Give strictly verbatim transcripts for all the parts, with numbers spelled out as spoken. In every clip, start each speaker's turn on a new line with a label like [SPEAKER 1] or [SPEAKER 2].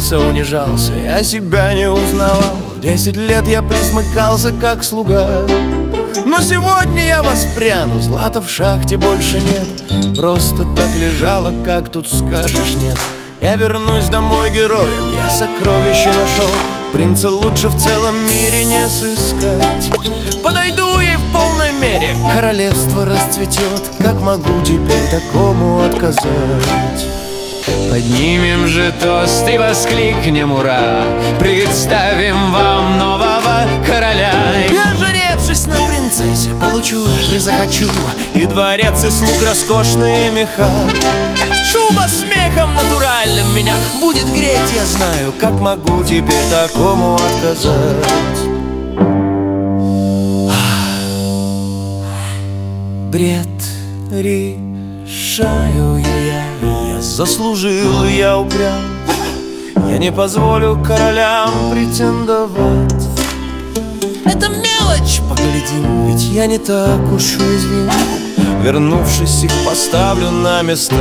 [SPEAKER 1] стыдился, унижался, я себя не узнавал. Десять лет я присмыкался, как слуга, но сегодня я воспряну, злата в шахте больше нет. Просто так лежала, как тут скажешь нет. Я вернусь домой героем, я сокровище нашел. Принца лучше в целом мире не сыскать. Подойду ей в полной мере, королевство расцветет. Как могу теперь такому отказать?
[SPEAKER 2] Поднимем же тост и воскликнем ура, представим вам нового короля.
[SPEAKER 1] Я, женившись на принцессе, получу, если захочу, и дворец, и слуг роскошные меха. Шуба смехом натуральным меня будет греть, я знаю. Как могу теперь такому отказать? Бред решаю я, я заслужил, я упрям. Я не позволю королям претендовать. Это мелочь, поглядим, ведь я не так уж уязвим. Вернувшись, их поставлю на места.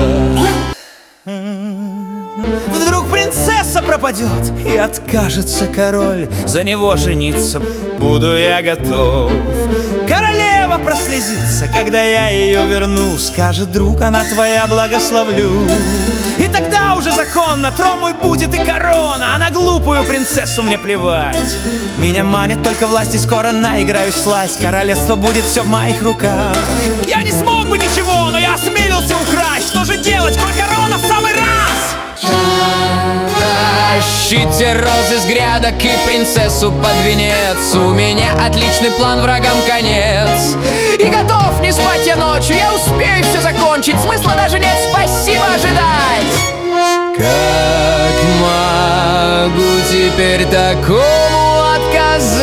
[SPEAKER 1] Вдруг принцесса пропадет и откажется король, за него жениться буду я готов. Королева прослезится, когда я ее верну, скажет: друг, она твоя, благословлю. И тогда уже закон, на трон мой будет и корона, а на глупую принцессу мне плевать. Меня манит только власть, и скоро наиграюсь в сласть. Королевство будет все в моих руках. Я не смог бы ничего, но я осмелился украсть. Что же делать, коль корона в самый раз?
[SPEAKER 2] Тащите розы с грядок и принцессу под венец. У меня отличный план, врагам конец. И готов не спать я ночью, я успею все закончить. Смысла даже нет, спасибо ожидать.
[SPEAKER 1] Как могу теперь такому отказать?